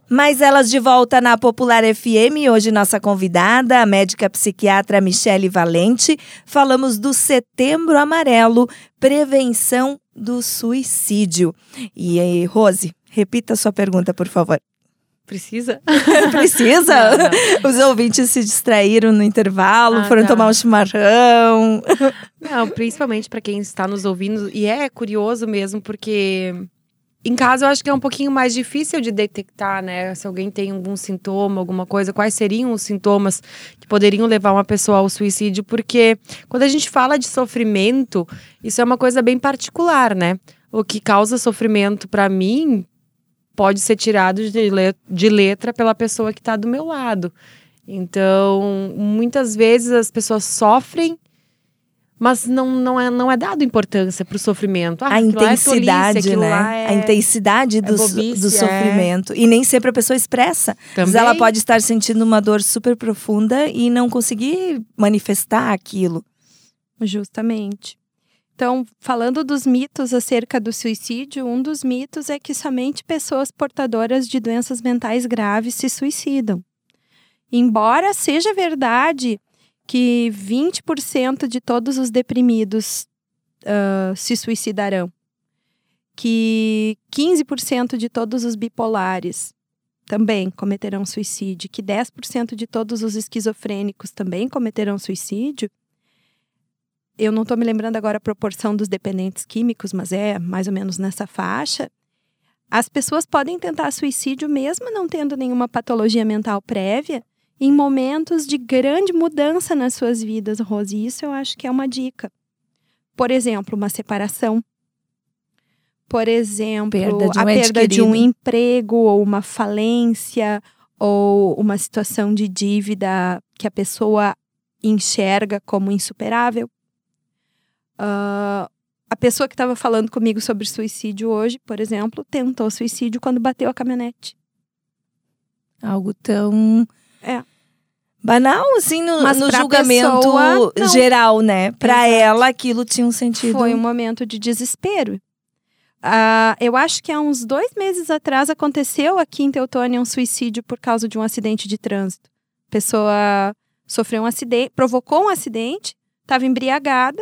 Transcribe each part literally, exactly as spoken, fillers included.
Mas elas de volta na Popular F M, hoje nossa convidada, a médica psiquiatra Michele Valente. Falamos do Setembro Amarelo, prevenção do suicídio. E aí, Rose, repita a sua pergunta, por favor. Precisa? Precisa? Não, não. Os ouvintes se distraíram no intervalo, Ah, foram tá. tomar um chimarrão. Não, principalmente para quem está nos ouvindo. E é curioso mesmo, porque em casa eu acho que é um pouquinho mais difícil de detectar, né? Se alguém tem algum sintoma, alguma coisa, quais seriam os sintomas que poderiam levar uma pessoa ao suicídio. Porque quando a gente fala de sofrimento, isso é uma coisa bem particular, né? O que causa sofrimento para mim pode ser tirado de, let- de letra pela pessoa que está do meu lado. Então, muitas vezes as pessoas sofrem, mas não, não, é, não é dado importância para o sofrimento. Ah, A aquilo lá é intensidade, tolice, aquilo né? lá é- A intensidade é do, bobice, do é. sofrimento. E nem sempre a pessoa expressa. Às vezes Também. ela pode estar sentindo uma dor super profunda e não conseguir manifestar aquilo. Justamente. Então, falando dos mitos acerca do suicídio, um dos mitos é que somente pessoas portadoras de doenças mentais graves se suicidam. Embora seja verdade que vinte por cento de todos os deprimidos uh, se suicidarão, que quinze por cento de todos os bipolares também cometerão suicídio, que dez por cento de todos os esquizofrênicos também cometerão suicídio. Eu não estou me lembrando agora a proporção dos dependentes químicos, mas é mais ou menos nessa faixa. As pessoas podem tentar suicídio mesmo não tendo nenhuma patologia mental prévia em momentos de grande mudança nas suas vidas, Rose. Isso eu acho que é uma dica. Por exemplo, uma separação. Por exemplo, Perda de um a ente perda de um querido. emprego ou uma falência ou uma situação de dívida que a pessoa enxerga como insuperável. Uh, a pessoa que estava falando comigo sobre suicídio hoje, por exemplo, tentou suicídio quando bateu a caminhonete. Algo tão É. banal, assim, no, Mas no pra julgamento pessoa, não. geral, né? Pra Exato. ela, aquilo tinha um sentido. Foi um momento de desespero. Uh, eu acho que há uns dois meses atrás aconteceu aqui em Teutônia um suicídio por causa de um acidente de trânsito. A pessoa sofreu um acidente, provocou um acidente, estava embriagada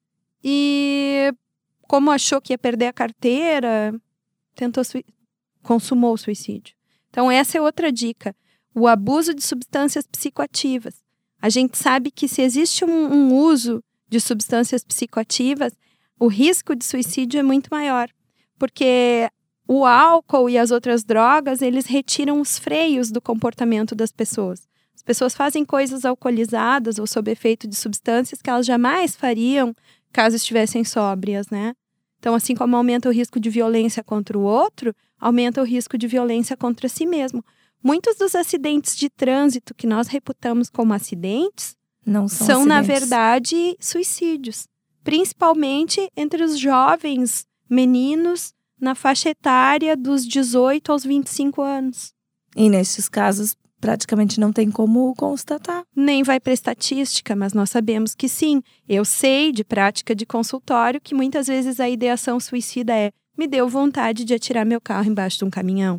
e, como achou que ia perder a carteira, tentou sui- consumou o suicídio. Então, essa é outra dica. O abuso de substâncias psicoativas. A gente sabe que se existe um, um uso de substâncias psicoativas, o risco de suicídio é muito maior. Porque o álcool e as outras drogas, eles retiram os freios do comportamento das pessoas. As pessoas fazem coisas alcoolizadas ou sob efeito de substâncias que elas jamais fariam caso estivessem sóbrias, né? Então, assim como aumenta o risco de violência contra o outro, aumenta o risco de violência contra si mesmo. Muitos dos acidentes de trânsito que nós reputamos como acidentes Não são, são, na acidentes. verdade, suicídios. Principalmente entre os jovens meninos na faixa etária dos dezoito aos vinte e cinco anos. E nesses casos, praticamente não tem como constatar. Nem vai para estatística, mas nós sabemos que sim. Eu sei de prática de consultório que muitas vezes a ideação suicida é: me deu vontade de atirar meu carro embaixo de um caminhão.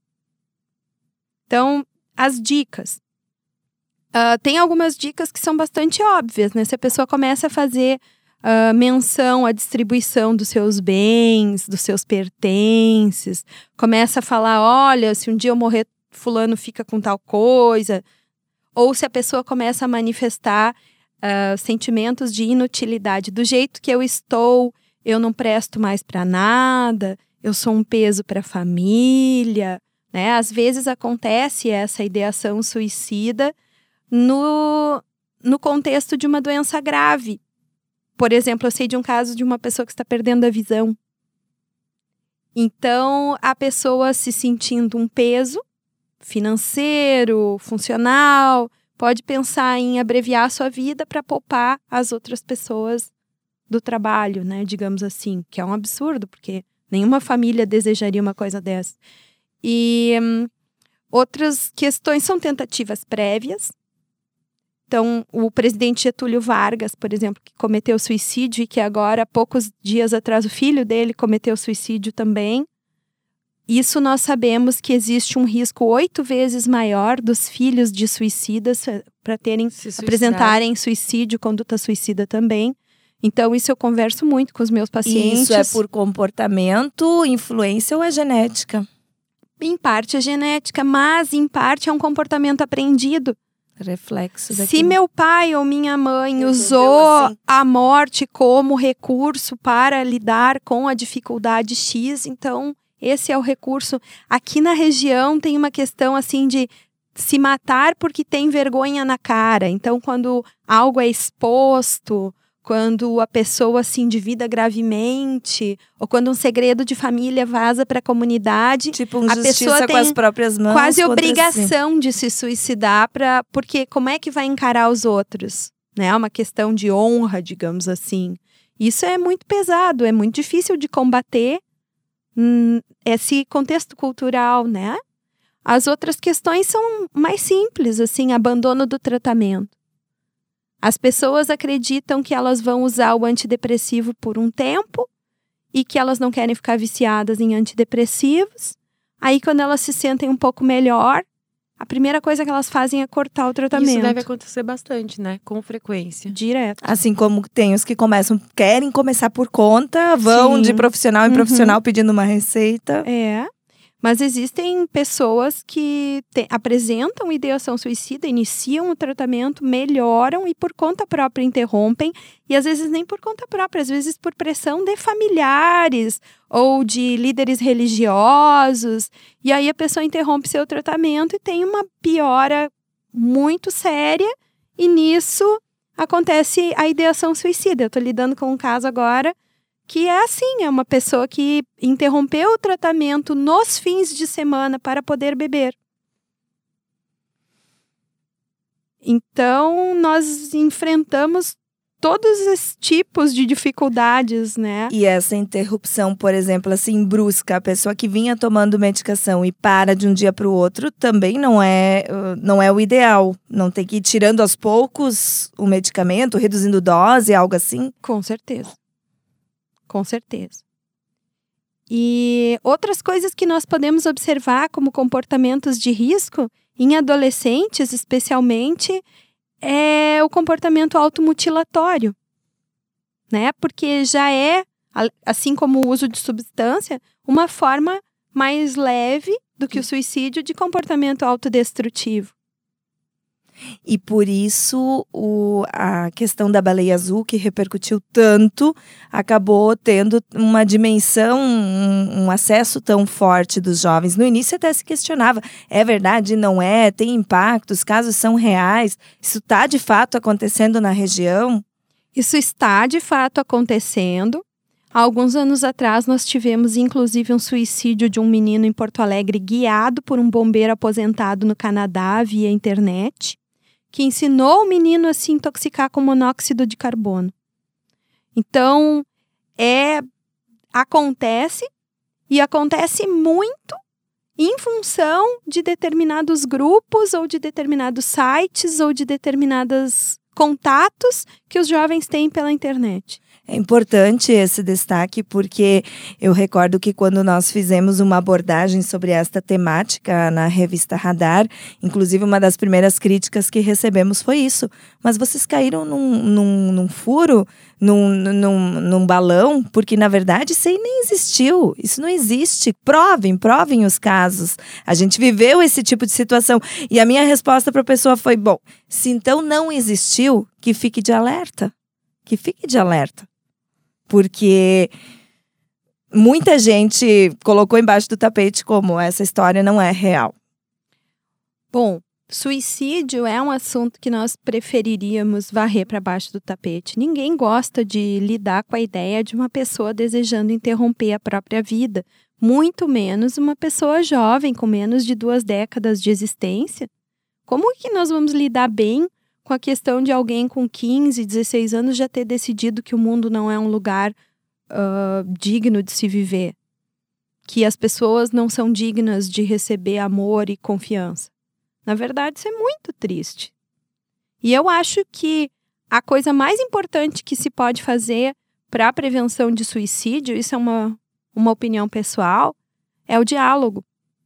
Então, as dicas. Uh, tem algumas dicas que são bastante óbvias, né? Se a pessoa começa a fazer uh, menção à distribuição dos seus bens, dos seus pertences, começa a falar: olha, se um dia eu morrer, fulano fica com tal coisa. Ou se a pessoa começa a manifestar uh, sentimentos de inutilidade. Do jeito que eu estou, eu não presto mais para nada, eu sou um peso para a família, né? Às vezes acontece essa ideação suicida no, no contexto de uma doença grave. Por exemplo, eu sei de um caso de uma pessoa que está perdendo a visão. Então, a pessoa se sentindo um peso financeiro, funcional, pode pensar em abreviar a sua vida para poupar as outras pessoas do trabalho, né? Digamos assim, que é um absurdo, porque nenhuma família desejaria uma coisa dessa. E hum, outras questões são tentativas prévias. Então, o presidente Getúlio Vargas, por exemplo, que cometeu suicídio e que agora, há poucos dias atrás, o filho dele cometeu suicídio também. isso nós sabemos que existe um risco oito vezes maior dos filhos de suicidas para terem, apresentarem suicídio, conduta suicida também. Então, isso eu converso muito com os meus pacientes. Isso é por comportamento, influência ou é genética? Em parte é genética, mas em parte é um comportamento aprendido. Reflexo daquilo. Se meu pai ou minha mãe Entendeu usou assim? a morte como recurso para lidar com a dificuldade X, então esse é o recurso. Aqui na região tem uma questão assim de se matar porque tem vergonha na cara. Então, quando algo é exposto, quando a pessoa se endivida gravemente, ou quando um segredo de família vaza para a comunidade, Tipo, um a justiça pessoa com tem as próprias mãos. quase contra obrigação de se suicidar, pra, porque como é que vai encarar os outros? Né? É uma questão de honra, digamos assim. Isso é muito pesado, é muito difícil de combater hum, esse contexto cultural, né? As outras questões são mais simples, assim, abandono do tratamento. As pessoas acreditam que elas vão usar o antidepressivo por um tempo e que elas não querem ficar viciadas em antidepressivos. Aí, quando elas se sentem um pouco melhor, a primeira coisa que elas fazem é cortar o tratamento. Isso deve acontecer bastante, né? Com frequência. Direto. Assim como tem os que começam, querem começar por conta, vão Sim. de profissional em Uhum. profissional pedindo uma receita. É. Mas existem pessoas que te- apresentam ideação suicida, iniciam o tratamento, melhoram e por conta própria interrompem. E às vezes nem por conta própria, às vezes por pressão de familiares ou de líderes religiosos. E aí a pessoa interrompe seu tratamento e tem uma piora muito séria. E nisso acontece a ideação suicida. Eu estou lidando com um caso agora que é assim, é uma pessoa que interrompeu o tratamento nos fins de semana para poder beber. Então, nós enfrentamos todos esses tipos de dificuldades, né? E essa interrupção, por exemplo, assim, brusca, a pessoa que vinha tomando medicação e para de um dia para o outro, também não é, uh, não é o ideal. Não tem que ir tirando aos poucos o medicamento, reduzindo dose, algo assim. Com certeza. Com certeza. E outras coisas que nós podemos observar como comportamentos de risco, em adolescentes especialmente, é o comportamento automutilatório, né? Porque já é, assim como o uso de substância, uma forma mais leve do que o suicídio de comportamento autodestrutivo. E por isso o, a questão da baleia azul, que repercutiu tanto, acabou tendo uma dimensão, um, um acesso tão forte dos jovens. No início até se questionava, é verdade, não é? Tem impacto, os casos são reais? Isso está de fato acontecendo na região? Isso está de fato acontecendo. Há alguns anos atrás nós tivemos inclusive um suicídio de um menino em Porto Alegre guiado por um bombeiro aposentado no Canadá via internet, que ensinou o menino a se intoxicar com monóxido de carbono. Então, é, acontece, e acontece muito em função de determinados grupos, ou de determinados sites, ou de determinados contatos que os jovens têm pela internet. É importante esse destaque porque eu recordo que quando nós fizemos uma abordagem sobre esta temática na revista Radar, inclusive uma das primeiras críticas que recebemos foi isso. Mas vocês caíram num, num, num furo, num, num, num balão, porque na verdade isso aí nem existiu. Isso não existe. Provem, provem os casos. A gente viveu esse tipo de situação. E a minha resposta para a pessoa foi, bom, se então não existiu, que fique de alerta. Que fique de alerta. Porque muita gente colocou embaixo do tapete como essa história não é real. Bom, suicídio é um assunto que nós preferiríamos varrer para baixo do tapete. Ninguém gosta de lidar com a ideia de uma pessoa desejando interromper a própria vida, muito menos uma pessoa jovem com menos de duas décadas de existência. Como que nós vamos lidar bem com a questão de alguém com quinze, dezesseis anos já ter decidido que o mundo não é um lugar uh, digno de se viver? Que as pessoas não são dignas de receber amor e confiança? Na verdade, isso é muito triste. E eu acho que a coisa mais importante que se pode fazer para a prevenção de suicídio, isso é uma, uma opinião pessoal, é o diálogo.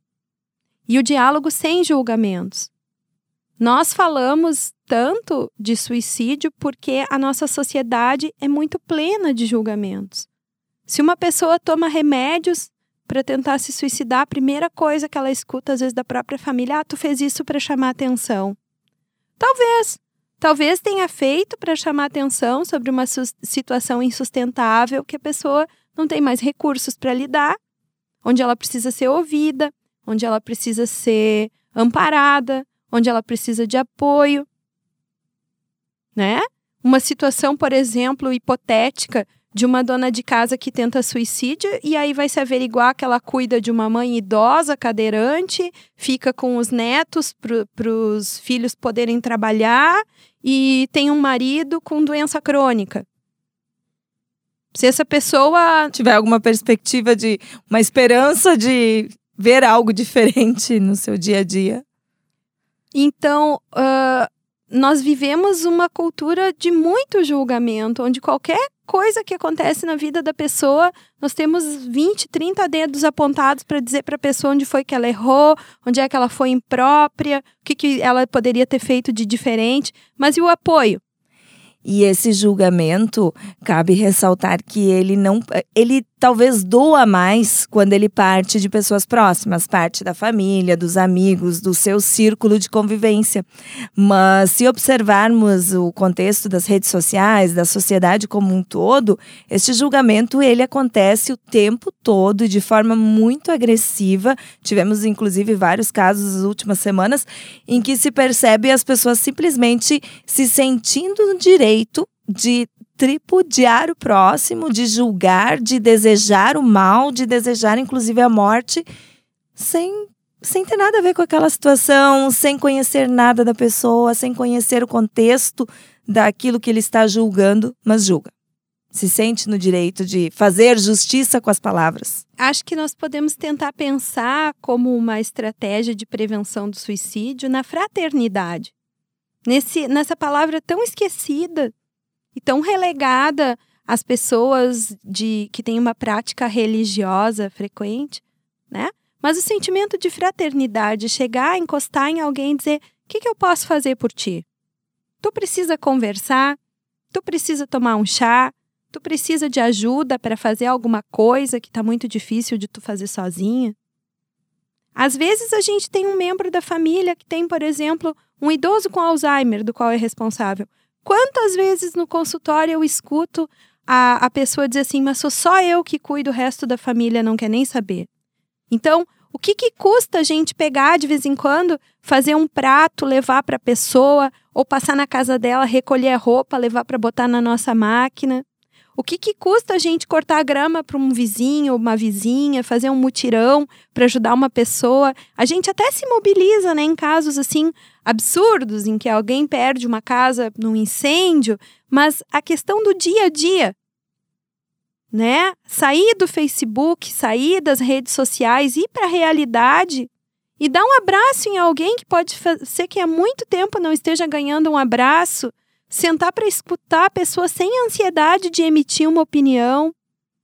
E o diálogo sem julgamentos. Nós falamos tanto de suicídio porque a nossa sociedade é muito plena de julgamentos. Se uma pessoa toma remédios para tentar se suicidar, a primeira coisa que ela escuta, às vezes, da própria família, ah, tu fez isso para chamar atenção. Talvez. Talvez tenha feito para chamar atenção sobre uma situação insustentável que a pessoa não tem mais recursos para lidar, onde ela precisa ser ouvida, onde ela precisa ser amparada, onde ela precisa de apoio, né? Uma situação, por exemplo, hipotética de uma dona de casa que tenta suicídio e aí vai se averiguar que ela cuida de uma mãe idosa, cadeirante, fica com os netos para os filhos poderem trabalhar e tem um marido com doença crônica. Se essa pessoa tiver alguma perspectiva de uma esperança de ver algo diferente no seu dia a dia. Então, uh, nós vivemos uma cultura de muito julgamento, onde qualquer coisa que acontece na vida da pessoa, nós temos vinte, trinta dedos apontados para dizer para a pessoa onde foi que ela errou, onde é que ela foi imprópria, o que, que ela poderia ter feito de diferente. Mas e o apoio? E esse julgamento, cabe ressaltar que ele não, ele talvez doa mais quando ele parte de pessoas próximas, parte da família, dos amigos, do seu círculo de convivência. Mas se observarmos o contexto das redes sociais, da sociedade como um todo, este julgamento ele acontece o tempo todo de forma muito agressiva. Tivemos inclusive vários casos nas últimas semanas em que se percebe as pessoas simplesmente se sentindo no direito de tripudiar o próximo, de julgar, de desejar o mal, de desejar inclusive a morte, sem, sem ter nada a ver com aquela situação, sem conhecer nada da pessoa, sem conhecer o contexto daquilo que ele está julgando, mas julga. Se sente no direito de fazer justiça com as palavras. Acho que nós podemos tentar pensar como uma estratégia de prevenção do suicídio na fraternidade. Nesse, nessa palavra tão esquecida e tão relegada às pessoas de, que têm uma prática religiosa frequente, né? Mas o sentimento de fraternidade, chegar, encostar em alguém e dizer, o que, que eu posso fazer por ti? Tu precisa conversar, tu precisa tomar um chá, tu precisa de ajuda para fazer alguma coisa que está muito difícil de tu fazer sozinha. Às vezes a gente tem um membro da família que tem, por exemplo, um idoso com Alzheimer, do qual é responsável. Quantas vezes no consultório eu escuto a, a pessoa dizer assim, mas sou só eu que cuido, o resto da família não quer nem saber. Então, o que, que custa a gente pegar de vez em quando, fazer um prato, levar para a pessoa, ou passar na casa dela, recolher a roupa, levar para botar na nossa máquina? O que, que custa a gente cortar a grama para um vizinho ou uma vizinha, fazer um mutirão para ajudar uma pessoa? A gente até se mobiliza, né, em casos assim absurdos, em que alguém perde uma casa num incêndio, mas a questão do dia a dia, né? Sair do Facebook, sair das redes sociais, ir para a realidade e dar um abraço em alguém que pode ser que há muito tempo não esteja ganhando um abraço, sentar para escutar a pessoa sem ansiedade de emitir uma opinião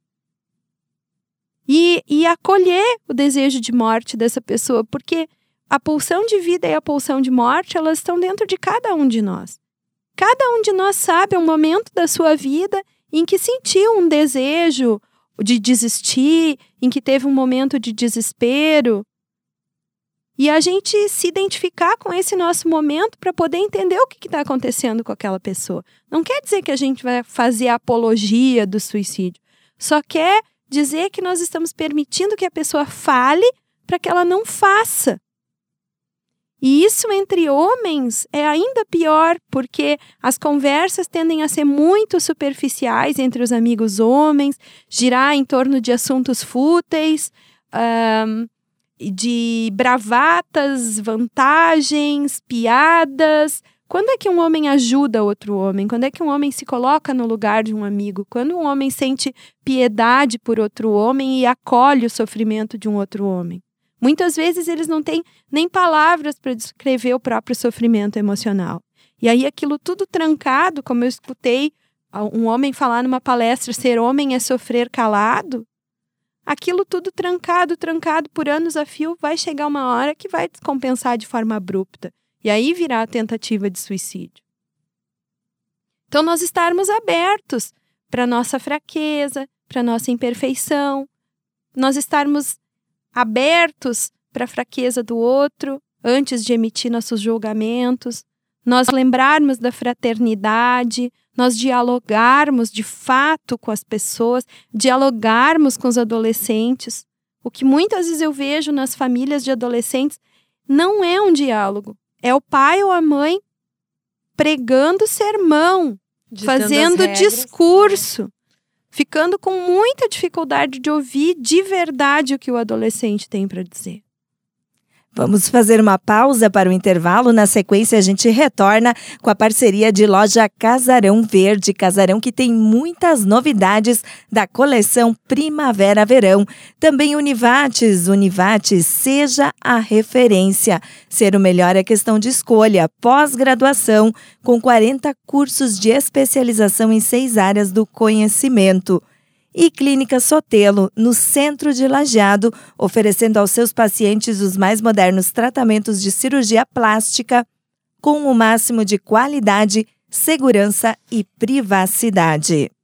e, e acolher o desejo de morte dessa pessoa, porque a pulsão de vida e a pulsão de morte, elas estão dentro de cada um de nós. Cada um de nós sabe um momento da sua vida em que sentiu um desejo de desistir, em que teve um momento de desespero. E a gente se identificar com esse nosso momento para poder entender o que está acontecendo com aquela pessoa. Não quer dizer que a gente vai fazer a apologia do suicídio. Só quer dizer que nós estamos permitindo que a pessoa fale para que ela não faça. E isso entre homens é ainda pior, porque as conversas tendem a ser muito superficiais entre os amigos homens, girar em torno de assuntos fúteis, um, de bravatas, vantagens, piadas. Quando é que um homem ajuda outro homem? Quando é que um homem se coloca no lugar de um amigo? Quando um homem sente piedade por outro homem e acolhe o sofrimento de um outro homem? Muitas vezes eles não têm nem palavras para descrever o próprio sofrimento emocional. E aí aquilo tudo trancado, como eu escutei um homem falar numa palestra, ser homem é sofrer calado. aquilo tudo trancado, trancado por anos a fio, vai chegar uma hora que vai descompensar de forma abrupta. E aí virá a tentativa de suicídio. Então, nós estarmos abertos para a nossa fraqueza, para a nossa imperfeição, nós estarmos abertos para a fraqueza do outro antes de emitir nossos julgamentos, nós lembrarmos da fraternidade, nós dialogarmos de fato com as pessoas, dialogarmos com os adolescentes. O que muitas vezes eu vejo nas famílias de adolescentes não é um diálogo, é o pai ou a mãe pregando sermão, Ditando fazendo as regras, discurso, né? Ficando com muita dificuldade de ouvir de verdade o que o adolescente tem para dizer. Vamos fazer uma pausa para o intervalo. Na sequência, a gente retorna com a parceria de loja Casarão Verde. Casarão que tem muitas novidades da coleção Primavera-Verão. Também Univates. Univates, seja a referência. Ser o melhor é questão de escolha. Pós-graduação, com quarenta cursos de especialização em seis áreas do conhecimento. E Clínica Sotelo, no centro de Lajeado, oferecendo aos seus pacientes os mais modernos tratamentos de cirurgia plástica com o máximo de qualidade, segurança e privacidade.